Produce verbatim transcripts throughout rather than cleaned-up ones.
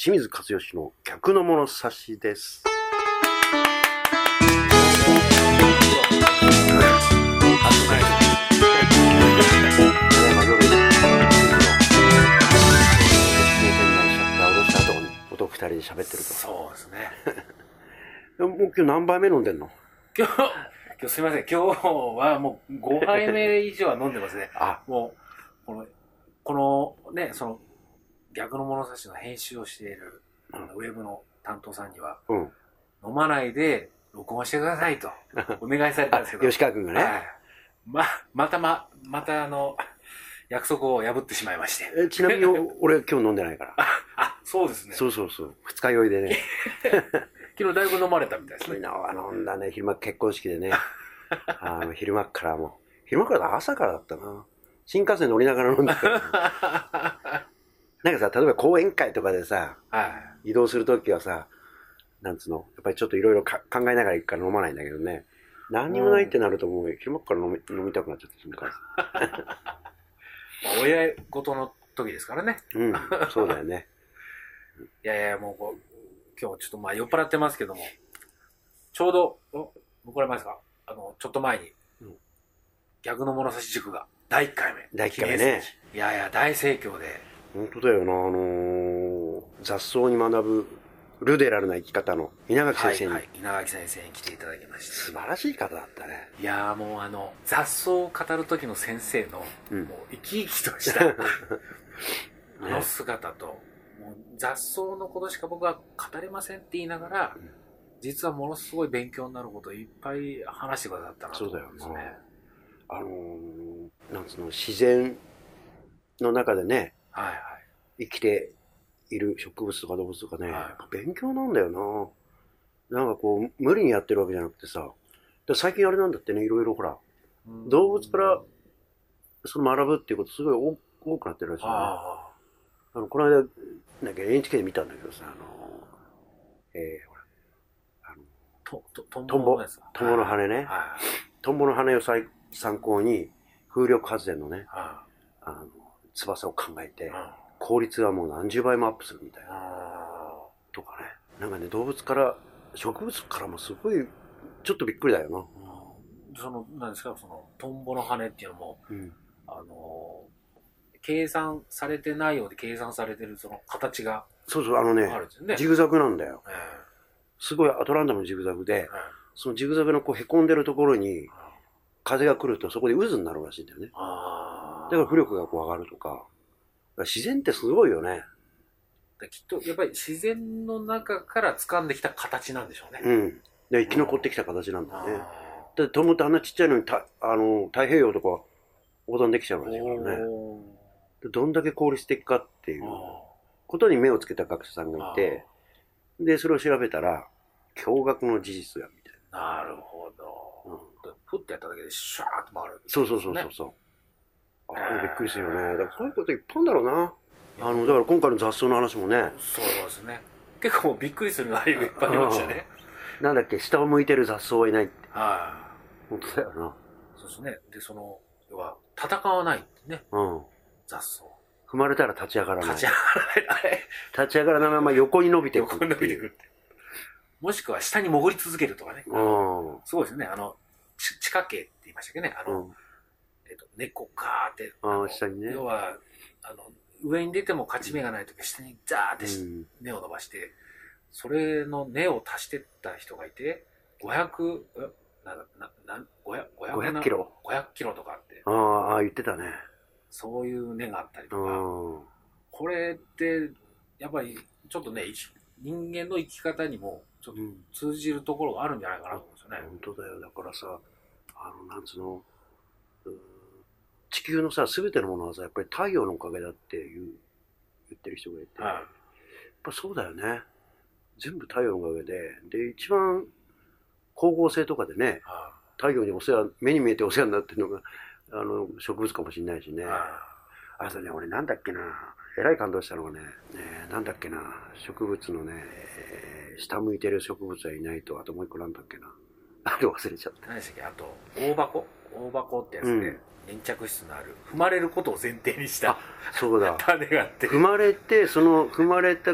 清水勝義の逆の物差しです。ふたりで喋ってると。 そうですね。 もう今日何杯目飲んでんの？ 今日、今日すみません。今日はもうごはいめ以上は飲んでますね。あ、もう、この、このね、その、逆の物差しの編集をしている、うん、ウェブの担当さんには、うん、飲まないで録音してくださいとお願いされたんですけど。 吉川君がね。はい、 ま、またま、またあの、約束を破ってしまいまして。 えちなみに俺今日飲んでないから。 あ、そうですね。 そうそうそう。二日酔いでね。 昨日だいぶ飲まれたみたいですね。 昨日は飲んだね。昼間結婚式でね。あの昼間からもう。昼間からだ朝からだったな。新幹線乗りながら飲んでた。なんかさ、例えば講演会とかでさ、はい、移動するときはさ、なんつうの、やっぱりちょっといろいろ考えながら行くから飲まないんだけどね。何にもないってなるともう昼間から飲み、飲みたくなっちゃってするから。 親事の時ですからね。 うん、そうだよね。 いやいや、もうこう、今日ちょっとまあ酔っ払ってますけども、ちょうど、怒られますか？あの、ちょっと前に、うん、逆の物差し塾がだいいっかいめ。 だいいっかいめね。 いやいや、大盛況で。 本当だよな、あのー、雑草に学ぶルデラルな生き方の稲垣先生に、はいはい、 稲垣先生に来ていただきました。 素晴らしい方だったね。 いやーもうあの雑草を語る時の先生の、うん、もう生き生きとしたあの姿と、もう雑草のことしか僕は語れませんって言いながら、うん、実はものすごい勉強になることをいっぱい話してくださったなと思うんですね。そうだよな。 あのー、なんつうの、自然の中でね、はいはい、生きている植物とか動物とかね、はい、勉強なんだよな。なんかこう無理にやってるわけじゃなくてさ、最近あれなんだってね、いろいろほら動物からその学ぶっていうことすごい多くなってるらしいよね。ああのこの間なんか エヌエイチケー で見たんだけどさ、あのえー、ほらあのととトンボのやつ、 トンボの羽ね、はい、トンボの羽を参考に風力発電のね、はい、あの翼を考えて、はい、効率はもう何十倍もアップするみたいなとかね。なんかね、動物から植物からもすごいちょっとびっくりだよな。 うん、その何ですか、そのトンボの羽っていうのも、うん、あの計算されてないようで計算されてるその形が、 そうそう、あのね、ねジグザグなんだよ。えー、すごいアトランダムのジグザグで、えー、そのジグザグのこうへこんでるところに風が来るとそこで渦になるらしいんだよね。あだから浮力がこう上がるとか。自然ってすごいよね。 きっとやっぱり自然の中から掴んできた形なんでしょうね。 うん。で生き残ってきた形なんだよね。だってトンボってあんなちっちゃいのにたあの太平洋とか横断できちゃうらしいからね。どんだけ効率的かっていうことに目をつけた学者さんがいて、でそれを調べたら驚愕の事実やみたいな。なるほど。うん、ふってやっただけでシャーッと回る、ね。 そうそうそうそうそう。あれびっくりするよね。だからそういうこといっぱいあるんだろうな。あのだから今回の雑草の話もね。 そうですね。結構びっくりする内容がいっぱいありましたね。 なんだっけ、下を向いてる雑草はいないって。はい。本当だよな。 そうですね。でその要は戦わないってね。うん。雑草。 踏まれたら立ち上がらない。 立ち上がらない。あれ。 立ち上がらないまま横に伸びていく。 横に伸びていくって。もしくは下に潜り続けるとかね。うん。すごいですね。あの地下茎って言いましたっけね。あの。うんえっと、猫かーって、 あ下にね、 要はあの上に出ても勝ち目がないとき、下にザーって、うん、根を伸ばして、それの根を足してった人がいて、ごひゃく、な、な、な、ごひゃく、 ごひゃくキロ ? ごひゃく キロとかって。 ああ、言ってたね。 そういう根があったりとか、これって、やっぱりちょっとね、人間の生き方にもちょっと通じるところがあるんじゃないかなと思うんですよね。 うん、本当だよ。だからさ、あの、なんつうの、地球のさ、すべてのものはさ、やっぱり太陽のおかげだっていう言ってる人がいて、はい、やっぱそうだよね。全部太陽のおかげで、で、一番光合成とかでね、はい、太陽にお世話、目に見えてお世話になってるのが、あの、植物かもしれないしね。はい、あとね、俺なんだっけな、えらい感動したのがね、ねなんだっけな、植物のね、えー、下向いてる植物はいないと、あともう一個なんだっけな。あれ忘れちゃった。 何でしたっけ、あと、大箱大箱ってやつで、うん粘着質のある踏まれることを前提にしたそうだ種があって踏まれてその踏まれた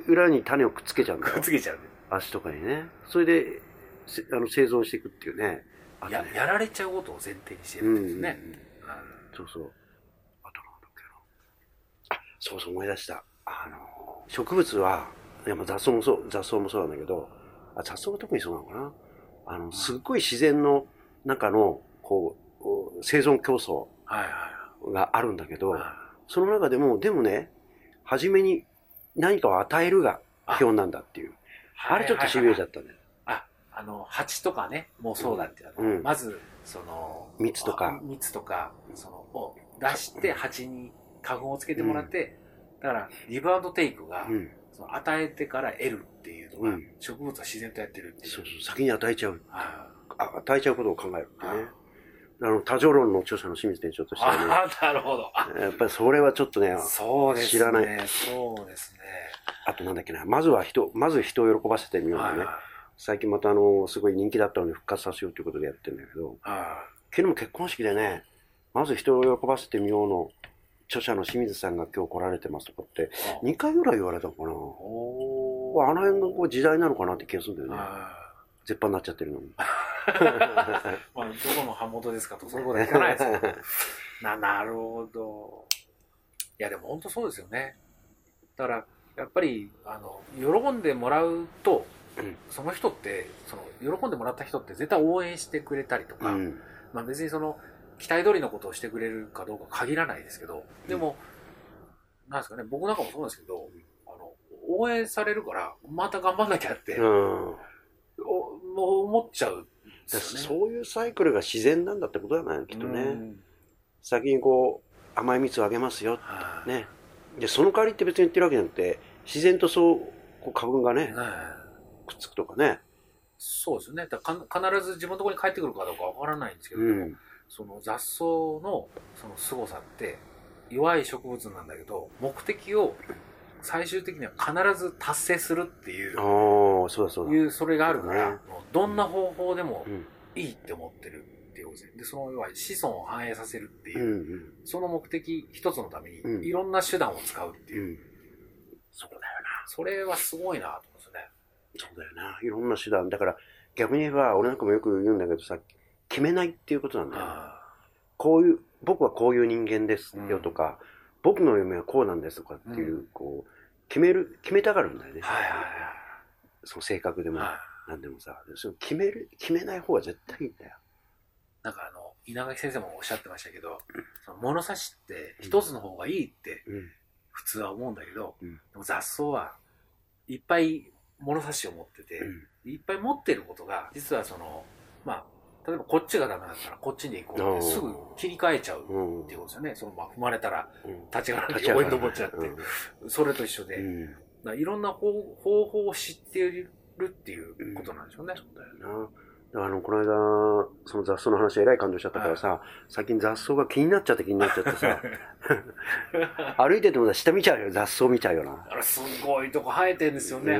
裏に種をくっつけちゃうんだよ。 くっつけちゃう。 足とかにね。それで、あの生存していくっていうね。 ね、や, やられちゃうことを前提にしてるんですね。うんうん、 そうそう。あとなんだっけな。あ、そうそう思い出した。あの、植物は、いやまあ雑草もそう、雑草もそうなんだけど、あ、雑草が特にそうなのかな。あの、すっごい自然の中の、こう、生存競争があるんだけど、はいはいはい、その中でも、でもね、初めに何かを与えるが基本なんだっていう。あ, あれちょっとしびれちゃったね。 あ、あの、蜂とかね、もうそうだっていうの、うん、まず、その、 蜜とか。 蜜とか、その、を出して蜂に花粉をつけてもらって、うん、だから、ギブアンドテイクが、うん、その与えてから得るっていうのが、うん、植物は自然とやってるっていう。 そうそう、先に与えちゃう。あ与えちゃうことを考えるってね。あの、多情論の著者の清水店長としてはね。 ああ、なるほど。 やっぱりそれはちょっとね、 そうですね、 知らない。 そうですね。 あとなんだっけな、まずは人、まず人を喜ばせてみようね。はいはい、最近またあの、すごい人気だったので復活させようということでやってるんだけど、はい、昨日も結婚式でね、まず人を喜ばせてみようの著者の清水さんが今日来られてますとかって、にかいぐらい言われたのかな。おあの辺のこう時代なのかなって気がするんだよね。絶版になっちゃってるのに。 まあ、どこの版元ですかと、そういうことは聞かないですよ。な、なるほど。いや、でも本当そうですよね。だから、やっぱり、あの、喜んでもらうと、うん、その人って、その、喜んでもらった人って絶対応援してくれたりとか、うん、まあ別にその、期待通りのことをしてくれるかどうか限らないですけど、でも、うん、なんですかね、僕なんかもそうなんですけど、あの、応援されるから、また頑張んなきゃって、うん、お思っちゃう、ね。 そういうサイクルが自然なんだってことだね、きっとね。うん、先にこう、甘い蜜をあげますよ、ね。で、その代わりって別に言ってるわけじゃなくて、自然とそう、こう花粉がね、くっつくとかね。 そうですよね。だから必ず自分のところに帰ってくるかどうかわからないんですけど、うん、その雑草のその凄さって、弱い植物なんだけど、目的を最終的には必ず達成するっていう、 あそうだそうだいうそれがあるから、ね、どんな方法でもいいって思ってるっていうことですね。で、その要は子孫を繁栄させるっていう、うんうん、その目的一つのためにいろんな手段を使うっていう、うんうん、 そうだよな。 それはすごいなと思うんですよね。 そうだよな。いろんな手段。だから逆に言えば、俺なんかもよく言うんだけどさ、決めないっていうことなんだよね。こういう、僕はこういう人間ですよとか、うん、僕の夢はこうなんですとかっていう、うん、こう、決める、決めたがるんだよね。はいはいはい。その性格でも、なんでもさ、その決める、決めない方が絶対いいんだよ。 なんかあの、稲垣先生もおっしゃってましたけど、うん、その物差しって一つの方がいいって普通は思うんだけど、うん、でも雑草はいっぱい物差しを持ってて、うん、いっぱい持ってることが、実はその、まあ、例えばこっちがダメだったらこっちに行こうってすぐ切り替えちゃうっていうことですよね。そのまあ踏まれたら立ち上がらないで登っちゃって、それと一緒で、うん、いろんな方法を知っているっていうことなんでしょうね。 うん、そうだよな。だからあのこの間その雑草の話えらい感動しちゃったからさ、はい、最近雑草が気になっちゃって気になっちゃってさ歩いてても下見ちゃうよ、雑草見ちゃうよな。 あれすごいとこ生えてるんですよね。 うん、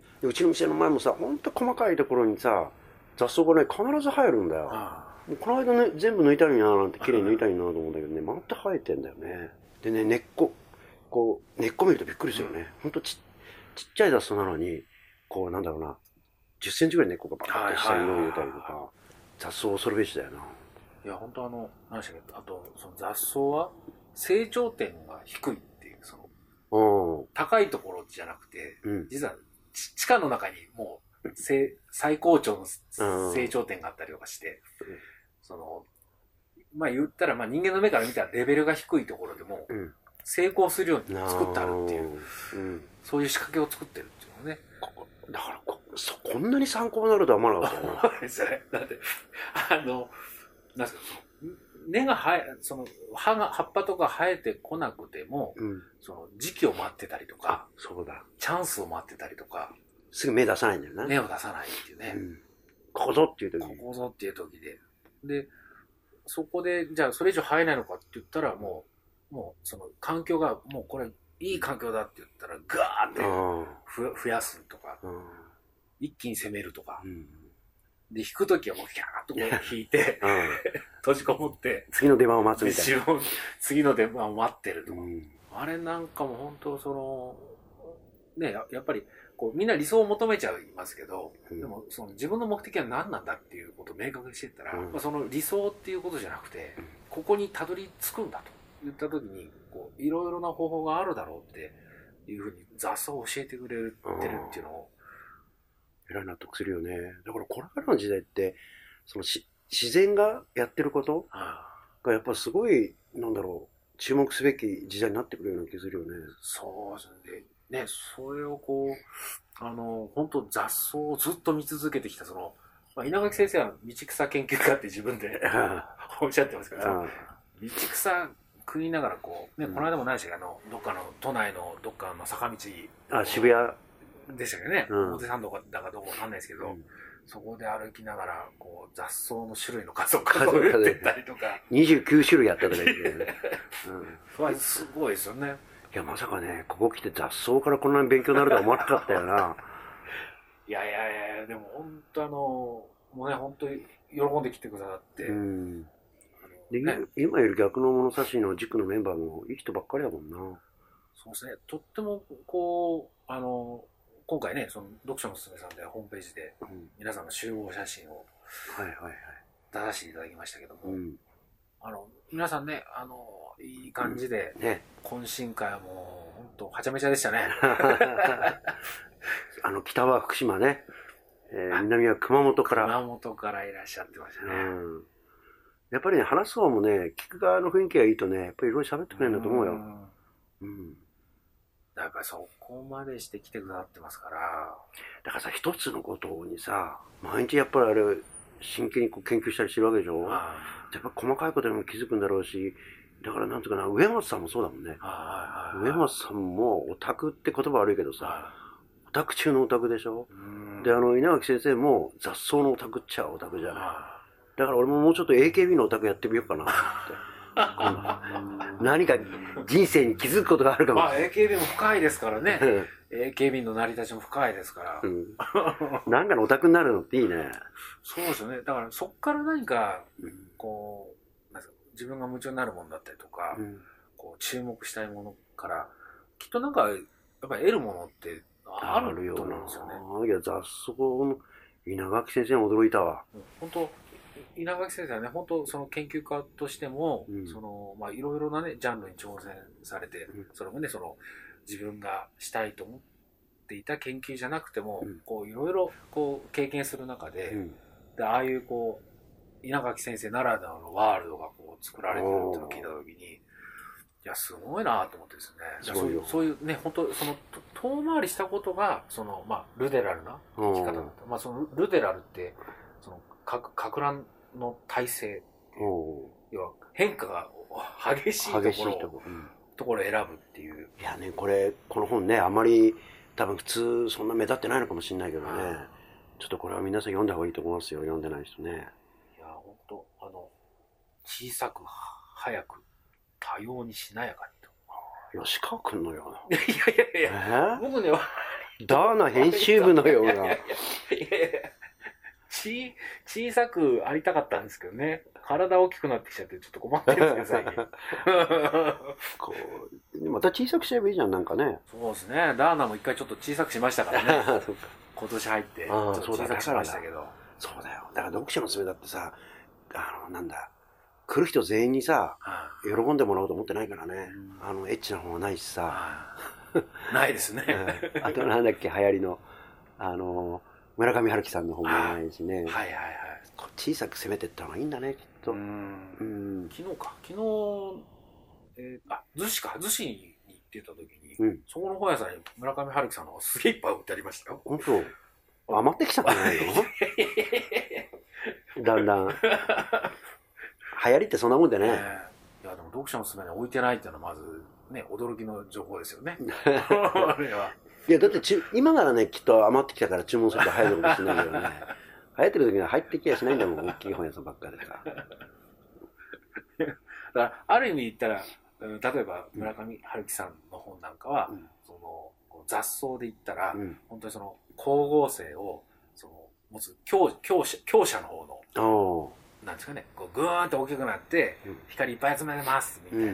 うちの店の前もさ、ほんと細かいところにさ雑草がね必ず生えるんだよ。ああ、この間ね全部抜いたのにななんて綺麗に抜いたのになと思うんだけどね、また生えてんだよね。でね、根っここう根っこ見るとびっくりするよね。うん、ほんと ち, ちっちゃい雑草なのにこうなんだろうな、じゅっセンチぐらい根っこがバーッと下に伸びたりとか、雑草恐るべしだよな。 いや本当あの何でしたっけ、あとその雑草は成長点が低いっていう、その高いところじゃなくて、うん、実は地下の中にもう最高潮の成長点があったりとかして、うん、そのまあ言ったらまあ人間の目から見たらレベルが低いところでも成功するように作ってあるっていう、うん、そういう仕掛けを作ってるっていうのね。 だから こ, そこんなに参考になるとは思わなかったよな。 そうですよね。だってあのなんすか、根が生えその葉が葉っぱとか生えてこなくても、うん、その時期を待ってたりとか、 そうだ、 チャンスを待ってたりとか。 すぐ芽出さないんだよな。 芽を出さないっていうね。うん、 ここぞっていう時に。 ここぞっていう時で。で、そこで、じゃあそれ以上生えないのかって言ったら、もう、もうその環境が、もうこれいい環境だって言ったら、ガーってふ増やすとか、一気に攻めるとか。うん、で、引く時はもうヒャーッとこう引いて、閉じこもって、 次の出番を待つみたいな。 次の出番を待ってるとか。うん、あれなんかも本当その、 ね、や, やっぱりこうみんな理想を求めちゃいますけど、 うん、 でもその自分の目的は何なんだっていうことを明確にしていったら、うん、まあ、その理想っていうことじゃなくて、うん、ここにたどり着くんだと言った時にこういろいろな方法があるだろうっていうふうに雑草を教えてくれてるっていうのを、 えらい納得するよね。だからこれからの時代ってそのし自然がやってることがやっぱすごいなんだろう注目すべき時代になってくるような気するよね。 そうですね。ね、それをこうあの本当雑草をずっと見続けてきたその、まあ、稲垣先生は道草研究家って自分でおっしゃってますけど、道草食いながらこうね、うん、この間も何でしたっけ、あのどっかの都内のどっかの坂道、 あ渋谷でしたけどね、うん、表参道だかどこかわかんないですけど、うん、そこで歩きながらこう雑草の種類の数を数えてったりとかにじゅうきゅう種類やったとか言ってね、 うん、すごいですよね。 いやまさかねここ来て雑草からこんなに勉強になるとは思わなかったよな。 いやいやいやでも本当あのもうね本当に喜んで来てくださって、うん、 でね、今いる逆の物差しの塾のメンバーもいい人ばっかりだもんな。 そうですね、とってもこうあの今回ねその読書のすすめさんでホームページで皆さんの集合写真を出させていただきましたけども、うん、あの皆さんねあのいい感じで、うんね、懇親会はもう本当はちゃめちゃでしたね。 あの北は福島ね、えー、南は熊本から熊本からいらっしゃってましたね。うん、 やっぱりね話す方もね聞く側の雰囲気がいいとねやっぱりいろいろ喋ってくれるんだと思うよ。うん、 うん、やっぱりそこまでして来てくださってますから。 だからさ一つのことにさ毎日やっぱりあれ真剣にこう研究したりしてるわけでしょ。やっぱ細かいことにも気づくんだろうし、だからなんていうかな上松さんもそうだもんね。上松さんもオタクって言葉悪いけどさオタク中のオタクでしょ。であの稲垣先生も雑草のオタクっちゃオタクじゃない。だから俺ももうちょっと エーケービー のオタクやってみようかなって何か人生に気づくことがあるかも。 まあ エーケービー も深いですからね。エーケービー の成り立ちも深いですから。うん、 なんかのオタクになるのっていいね。 そうですよね。だからそっから何かこうなんか自分が夢中になるものだったりとか、うん、こう注目したいものからきっとなんかやっぱり得るものってあると思うんですよね。 いや雑草の稲垣先生に驚いたわ。 本当稲垣先生はね本当その研究家としても、うん、そのまあいろいろなねジャンルに挑戦されて、うん、それもねその自分がしたいと思っていた研究じゃなくても、うん、こういろいろこう経験する中で、うん、でああいうこう稲垣先生ならではのワールドがこう作られてるっていうのを聞いた時にいやすごいなと思ってですね。そういうそういうね本当その遠回りしたことがそのまあルデラルな生き方だった。まあそのルデラルってそのか乱の体制、要は変化が激しいところを、うん、ところを選ぶっていう。 いやねこれこの本ねあんまり多分普通そんな目立ってないのかもしれないけどね、ちょっとこれは皆さん読んだ方がいいと思いますよ読んでない人ね。 いや本当あの小さく早く多様にしなやかにと。吉川君のような。いやいやいや、えー、僕ねダーナ編集部のような。いやいやいやち小さくありたかったんですけどね体大きくなってきちゃってちょっと困ってるんですよ最近。 こうまた小さくしちゃえばいいじゃんなんかね。 そうですねダーナも一回ちょっと小さくしましたからね。そっか今年入ってちょっと小さくしましたけど。 そうだよだから読書のすべだってさあのなんだ来る人全員にさ喜んでもらおうと思ってないからね、うん、あのエッチな本はないしさ。 ないですね。 あとなんだっけ流行りのあの村上春樹さんの本もないしね。はいはいはい。小さく攻めていった方がいいんだねきっと。うんうん。昨日か昨日、えー、あ逗子か逗子に行ってた時に、うん、そこの本屋さんに村上春樹さんの方がすげえいっぱい売ってありましたよ。 本当。余ってきたんじゃないの？だんだん。流行りってそんなもんでね。えー、いやでも読者のすすめに置いてないっていうのはまずね驚きの情報ですよね。 あれは。いやだってち今ならねきっと余ってきたから注文すると入るかもしれないけどね。流行ってる時には入ってきやしないんだもん大きい本屋さんばっかりでさ。だからある意味言ったら例えば村上春樹さんの本なんかは、うん、その雑草で言ったら、うん、本当にその光合成をその持つ強強者強者の方のなんですかねこうグーンと大きくなって、うん、光いっぱい集めますみたいな。うん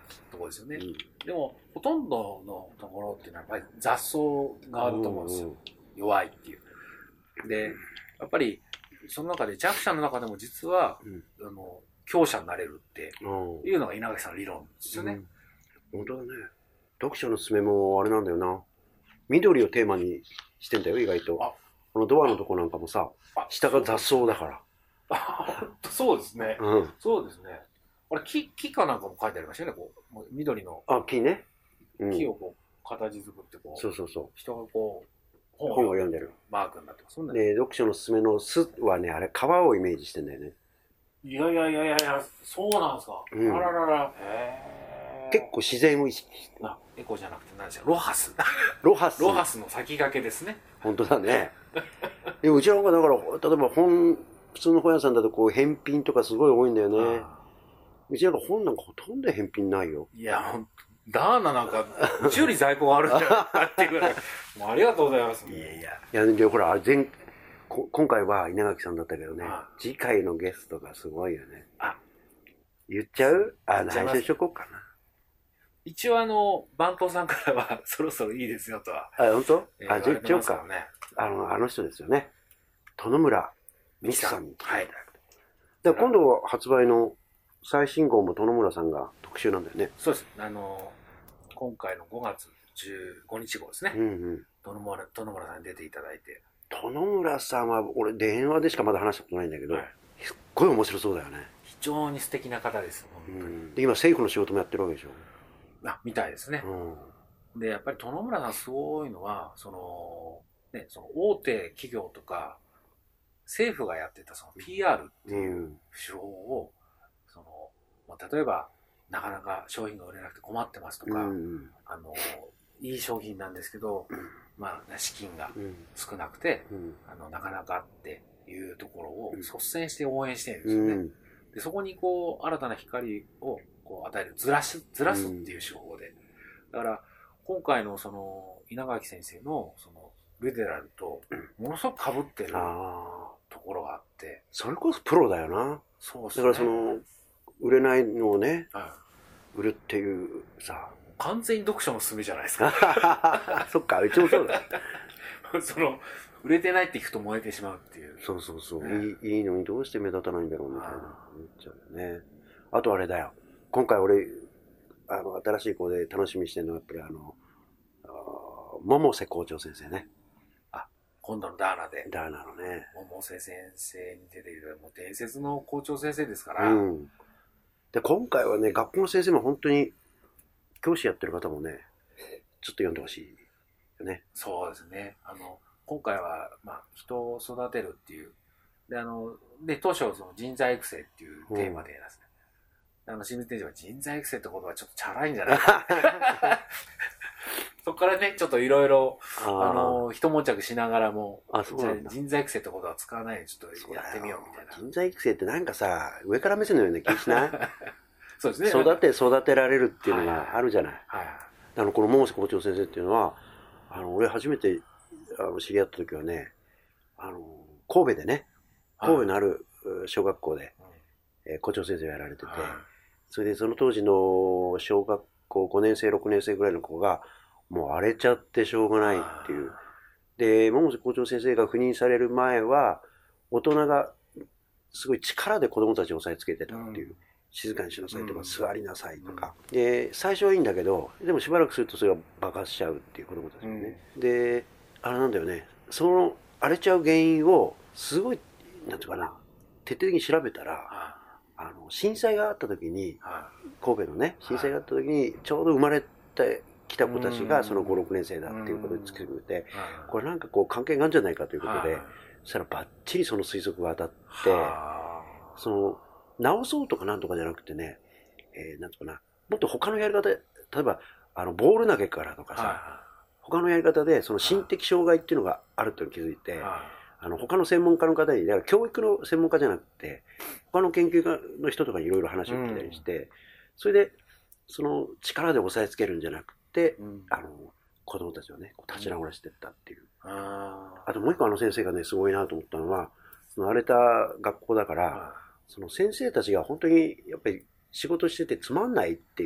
ところですよね、 うん、 でもほとんどのところっていうのはやっぱり雑草があると思うんですよ、うん、弱いっていうでやっぱりその中で弱者の中でも実は、うん、あの強者になれるっていうのが稲垣さんの理論ですよね、 うん、本当だね。読書のすすめもあれなんだよな、緑をテーマにしてんだよ意外と。このドアのとこなんかもさ、下が雑草だから。 あ、そうですね、うん、そうですね。これ 木, 木かなんかも書いてありましたよね、こう緑のあ木ね、 うん、木をこう形作ってこう、 そうそうそう、 人がこう本を読んでるマークになってますもんね。 で読書のすすめの巣はね、あれ川をイメージしてんだよね。 いやいやいやいやいや、そうなんですか、うん、あららら、へ結構自然を意識してあ、エコじゃなくて何でしょう、ロハスロハスロハスの先駆けですね。 本当だねでうちの方がだから例えば本普通の本屋さんだとこう返品とかすごい多いんだよね。うちなんか本なんかほとんど返品ないよ。 いやほんダーナなんかうちより在庫があるんじゃないかっていうぐらいもうありがとうございます。 いやいやいやでほら前こ今回は稲垣さんだったけどね、次回のゲストがすごいよね。あ言っちゃうあ内緒しとこうかな。 一応あの番頭さんからはそろそろいいですよとは。 あ本当、えー、あじゃあ言っちゃおうか、ね、あのあの人ですよね、殿村美樹さんに来ていただく。で今度発売の最新号も殿村さんが特集なんだよね。 そうです。あの今回のごがつじゅうごにち号ですね。うんうん。殿村殿村さんに出ていただいて。 殿村さんは俺電話でしかまだ話したことないんだけど、はい、すっごい面白そうだよね。 非常に素敵な方です。本当に。うん、 で今政府の仕事もやってるわけでしょ。 あみたいですね。うん、でやっぱり殿村さんすごいのはそのねその大手企業とか政府がやってたその ピーアール っていう手法を、うん、そのまあ、例えばなかなか商品が売れなくて困ってますとか、うん、あのいい商品なんですけど、うん、まあ資金が少なくて、うん、あのなかなかっていうところを率先して応援してるんですよね。うん、でそこにこう新たな光をこう与えるずらしずらすっていう手法で、だから今回のその稲垣先生のそのルデラルとものすごく被ってるところがあって、 それこそプロだよな。そうですね。だからその売れないのをね、はい、売るっていうさ、 完全に読書のすすめじゃないですか。 そっか、うちもそうだ。 その売れてないって聞くと燃えてしまうっていう。 そうそうそう、ね、いい、いいのにどうして目立たないんだろうみたいな思っちゃうよね。あとあれだよ。今回俺あの新しい子で楽しみにしてるのはやっぱりあの百瀬校長先生ね。 あ、今度のダーナで。 ダーナのね。 百瀬先生に出ているもう伝説の校長先生ですから。うん。 で今回はね学校の先生も本当に教師やってる方もねちょっと読んでほしいよね。 そうですね。あの今回はまあ人を育てるっていうであので当初その人材育成っていうテーマでやらせて。うんあの清水店長は人材育成ってことはちょっとチャラいんじゃないかそこからねちょっといろいろあの一悶着しながらもあそうなんだ人材育成ってことは使わないでちょっとやってみようみたいな。 人材育成ってなんかさ上から目線のような気がしないそうですね。 育て育てられるっていうのがあるじゃない。はいはい、あのこの百瀬校長先生っていうのはあの俺初めてあの知り合った時はねあの神戸でね神戸のある小学校で、はいえー、校長先生をやられてて、はいそれでその当時の小学校ごねん生ろくねん生ぐらいの子がもう荒れちゃってしょうがないっていう。で百瀬校長先生が赴任される前は大人がすごい力で子供たちを押さえつけてたっていう、うん、静かにしなさいとか、うん、座りなさいとか、うん、で最初はいいんだけどでもしばらくするとそれが爆発しちゃうっていう子供たちもね、うん、であれなんだよねその荒れちゃう原因をすごいなんていうかな徹底的に調べたらあの震災があった時に、はい、神戸のね震災があった時にちょうど生まれてきた子たちがそのごろくねん生だっていうことで作ってくれてこれなんかこう関係があるんじゃないかということでそしたらバッチリその推測が当たってその直そうとかなんとかじゃなくてね、えー、なんとかなもっと他のやり方例えばあのボール投げからとかさ他のやり方でその心的障害っていうのがあると気づいてあの他の専門家の方に、だから教育の専門家じゃなくて、他の研究家の人とかにいろいろ話を聞いたりして、うん、それで、その力で押さえつけるんじゃなくて、うん、あの、子供たちをね、立ち直らせていったっていう。うん、あ, あともう一個あの先生がね、すごいなと思ったのは、その荒れた学校だから、その先生たちが本当にやっぱり仕事しててつまんないっていう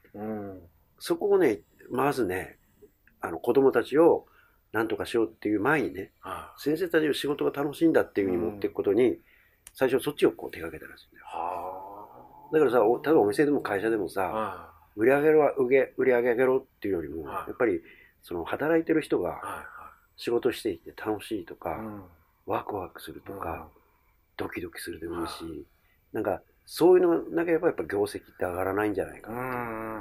うん、そこをね、まずね、あの子供たちを何とかしようっていう前にね、ああ先生たちの仕事が楽しいんだっていうふうに持っていくことに、うん、最初そっちをこう手掛けたらしいんだよ。はだからさ、例えばお店でも会社でもさ、売り上げろ、売り上げ上げろっていうよりも、やっぱりその働いてる人が仕事していて楽しいとか、うん、ワクワクするとか、うん、ドキドキするでもいいし、うん、なんかそういうのがなければやっぱ業績って上がらないんじゃないかな。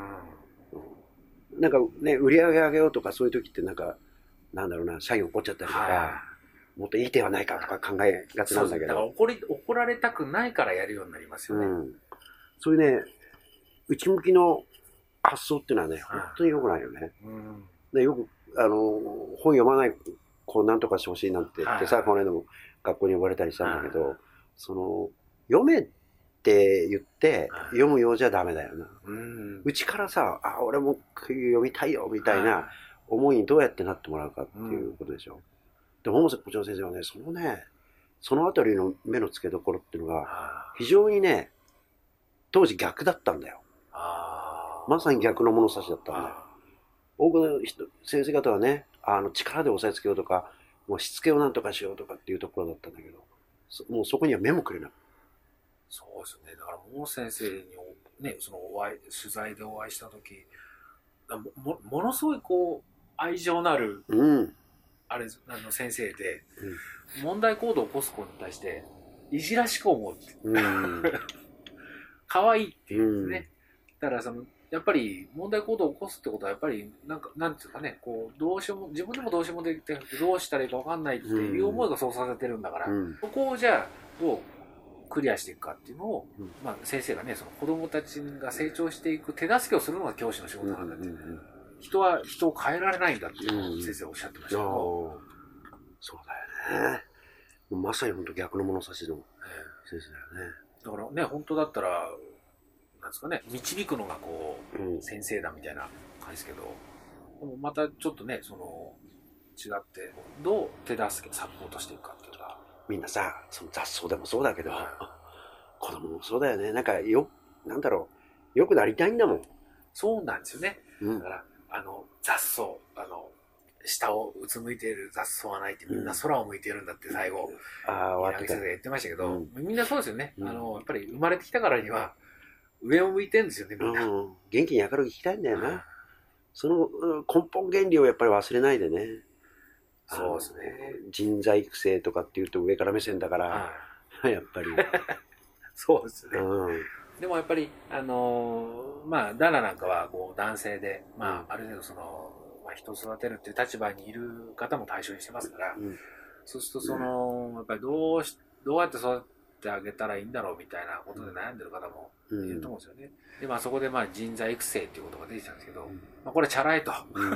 なんかね、売り上げ上げようとかそういう時ってなんか、なんだろうな、社員怒っちゃったりとか、もっといい手はないかとか考えがちなんだけど。だから怒り、怒られたくないからやるようになりますよね。うん、 そういうね、内向きの発想っていうのはね、本当に良くないよね。うん、でよく、あの、本読まない子なんとかしてほしいなんて言ってさ、この間も学校に呼ばれたりしたんだけど、その、読めって言って読むようじゃダメだよな。うち、ん、からさ、あ、俺も読みたいよみたいな思いにどうやってなってもらうかっていうことでしょ。うん、で、百瀬校長先生はね、そのね、そのあたりの目の付けどころっていうのが、非常にね、当時逆だったんだよ。まさに逆の物差しだったんだよ。多くの人、先生方はね、あの力で押さえつけようとか、もうしつけをなんとかしようとかっていうところだったんだけど、もうそこには目もくれない。 そうですね。だから、百瀬先生にね、そのお会い、取材でお会いしたとき、も、ものすごいこう、愛情のある、うん、あれ、あの先生で、うん、問題行動を起こす子に対して、いじらしく思うって。うん、可愛いっていうんですね。うん、だからその、やっぱり問題行動を起こすってことは、やっぱり、なんか、なんていうかね、こう、どうしようも、自分でもどうしようもできて、どうしたらいいか分かんないっていう思いがそうさせてるんだから、うん、そこをじゃあ、どうクリアしていくかっていうのを、うん、まあ先生がね、その子供たちが成長していく手助けをするのが教師の仕事なんだって。うんうんうん、人は人を変えられないんだっていうのを先生はおっしゃってましたけど、うん、 そうだよね。まさに本当逆の物差しの先生だよね。 だからね、本当だったら、なんですかね、導くのがこう、うん、先生だみたいな感じですけど、でもまたちょっとね、その、違って、どう手助け、サポートしていくかっていうのが。 みんなさ、その雑草でもそうだけど、はい、子供もそうだよね。なんかよ、なんだろう、よくなりたいんだもん。 そうなんですよね。うん、だから、あの、雑草、あの、下をうつむいている雑草はないってみんな空を向いているんだって最後、うん、ああ、柳先生が言ってましたけど、うん、みんなそうですよね、うん。あの、やっぱり生まれてきたからには、上を向いてるんですよね、みんな。うん、 元気に明るく生きたいんだよな。その根本原理をやっぱり忘れないでね。 そうですね。 人材育成とかっていうと上から目線だから、はい、やっぱり。 そうですね。うん、でもやっぱり、あのー、まあ、ダラなんかはこう男性で、まあ、ある程度その、まあ、人を育てるっていう立場にいる方も対象にしてますから、うん、そうするとその、やっぱりどうし、どうやって育ててあげたらいいんだろうみたいなことで悩んでる方もいると思うんですよね。うん、で、まあそこでまあ人材育成っていうことが出てきたんですけど、うん、まあ、これチャラいと。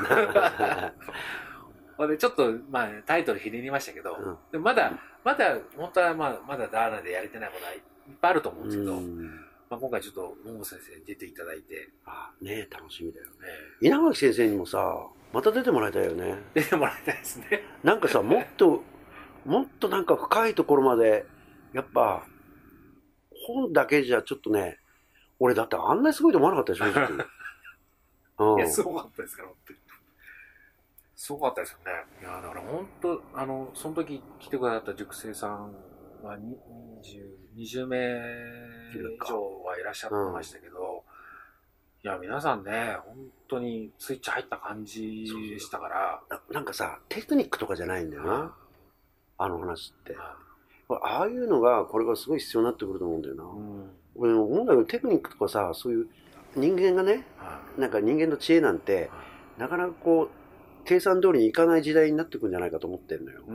でちょっと、まあ、タイトルひねりましたけど、うん、でまだ、まだ、本当はまあ、まだダーナでやれてないことはいっぱいあると思うんですけど、まあ、今回ちょっと、桃先生に出ていただいて。 ああ、ねえ、楽しみだよね。稲垣先生にもさ、また出てもらいたいよね。 出てもらいたいですね。 なんかさ、もっと、もっとなんか深いところまで、やっぱ、本だけじゃちょっとね、俺だってあんなにすごいと思わなかったでしょ、正直。 うん、いや、すごかったですから、本当に。すごかったですよね。いや、だから本当、あの、その時来てくださった塾生さんはにじゅう、にじゅうめい上はいらっしゃってましたけど、うん、いや、皆さんね、本当にスイッチ入った感じでしたから。 な, なんかさ、テクニックとかじゃないんだよな。うん、あの話って。うん、ああいうのが、これからすごい必要になってくると思うんだよな。うん、俺思うんだけど、テクニックとかさ、そういう人間がね、うん、なんか人間の知恵なんて、うん、なかなかこう、計算通りにいかない時代になってくるんじゃないかと思ってるのよ。うん、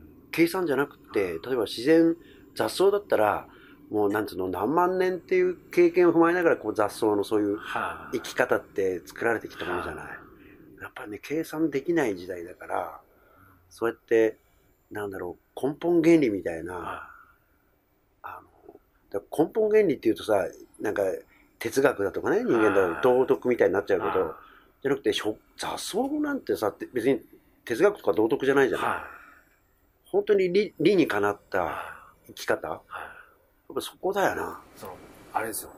計算じゃなくて、例えば自然、雑草だったら、もうなんつうの、何万年っていう経験を踏まえながらこう雑草のそういう生き方って作られてきたものじゃない。やっぱりね、計算できない時代だから、そうやって、なんだろう、根本原理みたいな、あの、根本原理っていうとさ、なんか哲学だとかね、人間だと道徳みたいになっちゃうけど、じゃなくて、雑草なんてさ、別に哲学とか道徳じゃないじゃない。はい、本当に 理, 理にかなった生き方、はい、やっぱそこだよな。 そのあれですよ、その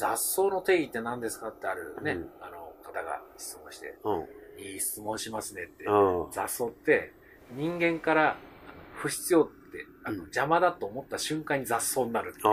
雑草の定義って何ですかってあるね、うん、あの方が質問して、うん、いい質問しますねって、うん、雑草って人間から不必要ってあの、うん、邪魔だと思った瞬間に雑草になるっていう、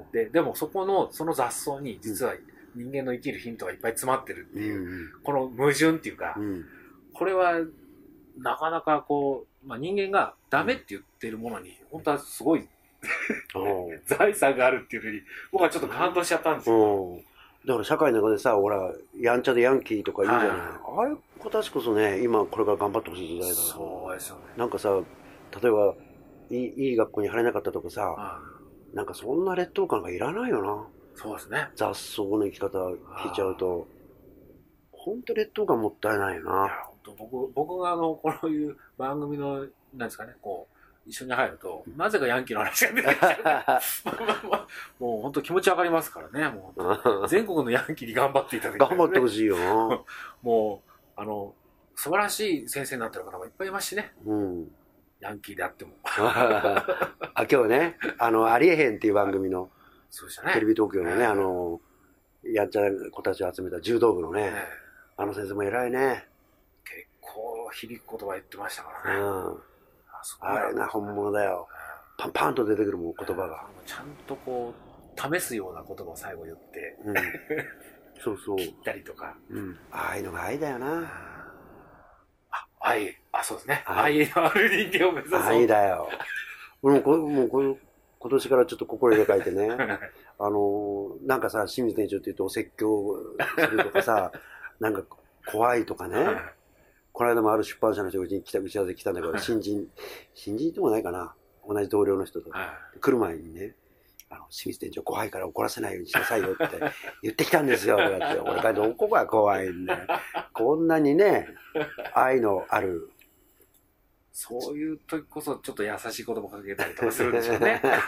ででもそこのその雑草に実は人間の生きるヒントがいっぱい詰まってるっていう、うん、この矛盾っていうか、うん、これはなかなかこう、まあ、人間がダメって言ってるものに本当はすごい財産があるっていうふうに僕はちょっと感動しちゃったんですよ。 だから社会の中でさ、ほらやんちゃでヤンキーとか言うじゃない、はい、ああいう子たちこそね、今これから頑張ってほしい時代だから。 そうですよね。 なんかさ、例えばいい、いい学校に入れなかったとかさ、はい、なんかそんな劣等感がいらないよな。 そうですね。 雑草の生き方聞いちゃうと本当劣等感もったいないよな。いや本当僕僕があのこういう番組のなんですかね、こう一緒に入るとなぜかヤンキーの話が出てきちゃうもう本当気持ちわかりますからね。もう全国のヤンキーに頑張っていただきたい、ね、 頑張ってほしいよなもうあの素晴らしい先生になってる方もいっぱいいますしね、うん、ヤンキーであってもあ今日ね、あのありえへんっていう番組のそうでしたね、 テレビ東京のね、あのやんちゃな子たちを集めた柔道部のね、あの先生も偉いね。 結構響く言葉言ってましたからね、うん、 あれが本物だよ。パンパンと出てくるもん、言葉が。 ちゃんとこう、試すような言葉を最後言って、うん、 そうそう。 切ったりとか。 うん、ああいうのが愛だよな。 あ、愛。あ、そうですね。愛のある人間を目指そう。 愛だよ。俺もこもうこの今年からちょっと心入れ替えてね、あの、なんかさ、清水店長って言うとお説教するとかさ、なんか怖いとかね。この間もある出版社の人がうちに来た、打ち合わせ来たんだけど、新人、新人でもないかな。同じ同僚の人と。来る前にね、あの、清水店長怖いから怒らせないようにしなさいよって言ってきたんですよ。とかって、俺からどこが怖いんだよ。こんなにね、愛のある。 そういう時こそちょっと優しい言葉かけたりとかするんでしょうね。いやいや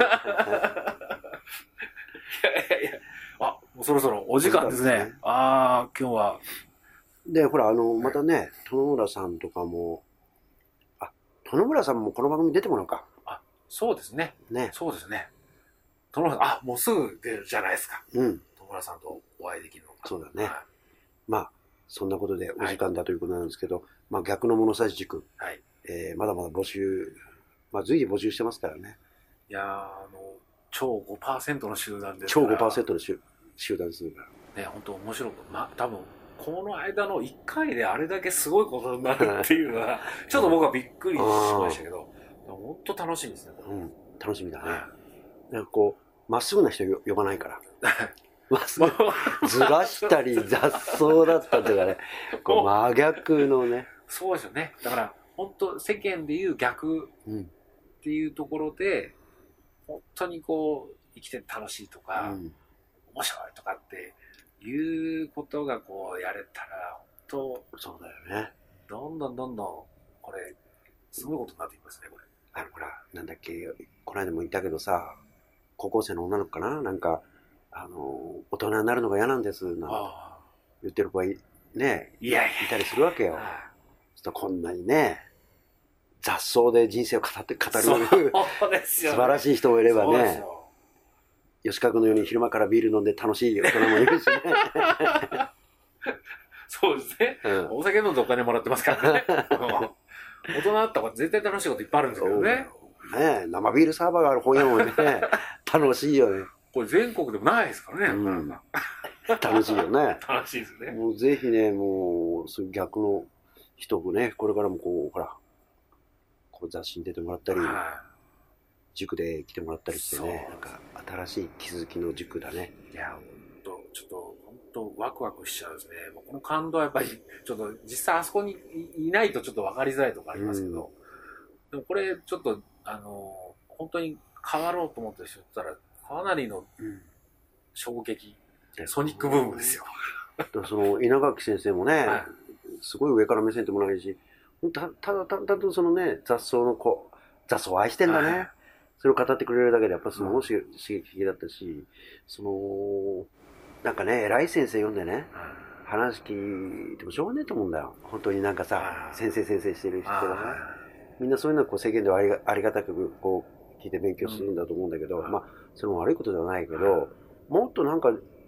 いや。あ、もうそろそろお時間ですね。ですねああ、今日は。 で、ほら、あの、またね、殿村さんとかも、あ、殿村さんもこの番組出てもらうか。 あ、そうですね。ね。そうですね。殿村さん、あ、もうすぐ出るじゃないですか。うん。殿村さんとお会いできるのが。 そうだね。はい、まあ、そんなことでお時間だということなんですけど、はい、まあ、逆の物差し軸。はい。えー、まだまだ募集、まあ、随時募集してますからね。 いやー、あの、超 ごパーセント の集団ですから。超 ごパーセント の集団ですから。 ね、本当面白く、まあ、多分、この間のいっかいであれだけすごいことになるっていうのは、ちょっと僕はびっくりしましたけど、本当楽しみですね。 うん、楽しみだね。なんかこう、まっすぐな人呼ばないから。まっすぐ、ずらしたり雑草だったというかね、こう真逆のね。 そうですよね。だから、本当世間でいう逆っていうところで、本当にこう、生きて楽しいとか、うん、面白いとかって、いうことがこうやれたら本当そうだよね。 どんどんどんどんこれすごいことになってきますねこれ。 あのほらなんだっけこの間も言ったけどさ、高校生の女の子かな、なんかあの大人になるのが嫌なんですなんて言ってる子がいねいやいやいたりするわけよ。そこんなにね雑草で人生を語って語るそうですよ、ね、 素晴らしい人もいればね。吉川君のように昼間からビール飲んで楽しい大人もいるしね。 そうですね、うん。お酒飲んでお金もらってますからね。大人だったら絶対楽しいこといっぱいあるんですけどね。 ねえ、生ビールサーバーがある本屋もね、楽しいよね。 これ全国でもないですからね。うん、 楽しいよね。 楽しいですね。 もうぜひね、もう、そういう逆の人をね、これからもこう、ほら、こう雑誌に出てもらったり、塾で来てもらったりしてね、なんか新しい気づきの塾だね。 いや、ほんと、ちょっと、ほんとワクワクしちゃうですね。もうこの感動はやっぱり、ちょっと実際あそこにいないとちょっと分かりづらいところありますけど、うん、でもこれちょっと、あの、本当に変わろうと思ってる人だったら、かなりの衝撃、うん、ソニックブームですよ。 その稲垣先生もね、はい、すごい上から目線でもないし、たただただとそのね、雑草の子、雑草を愛してんだね。はい、それを語ってくれるだけでやっぱすごい刺激的だったし、その、なんかね、偉い先生読んでね、話聞いてもしょうがないと思うんだよ。本当になんかさ、先生先生してる人がね、みんなそういうのをこう世間ではありが、ありがたくこう聞いて勉強するんだと思うんだけど、まあ、それも悪いことではないけど、もっとなんか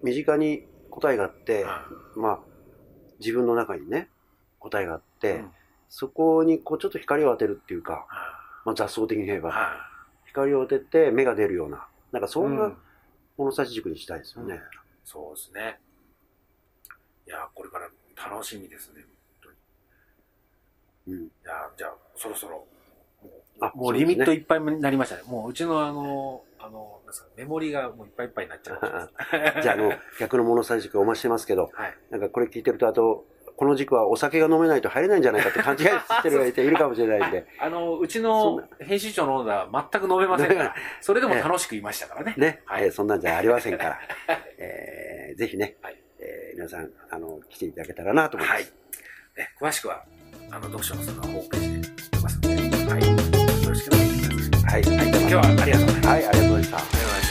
身近に答えがあって、うん、まあ自分の中にね答えがあって、うん、そこにこうちょっと光を当てるっていうか、まあ、雑草的に言えば、うん、光を当てて芽が出るような、なんかそんな物差し軸にしたいですよね、うん、 そうですね。いやこれから楽しみですね、本当に。うん、いやじゃあそろそろあもうリミットいっぱいになりましたね。もううちのあのあのメモリがもういっぱいいっぱいになっちゃう。 じゃああの逆の物差し軸お待ちしてますけど、はい、なんかこれ聞いてるとあとこの軸はお酒が飲めないと入れないんじゃないかって勘違いしてる人いるかもしれないんであのうちの編集長のオーダー全く飲めませんからそれでも楽しく言いましたからね。 ね、はい、えー、そんなんじゃありませんから、えー、ぜひね、はい、えー、皆さんあの来ていただけたらなと思います。はい、 ね、詳しくはあの読書のそのホームページで載ってますので、はい、よろしくお願いします。はい、はい、今日はありがとうございました。 はい、ありがとうございました。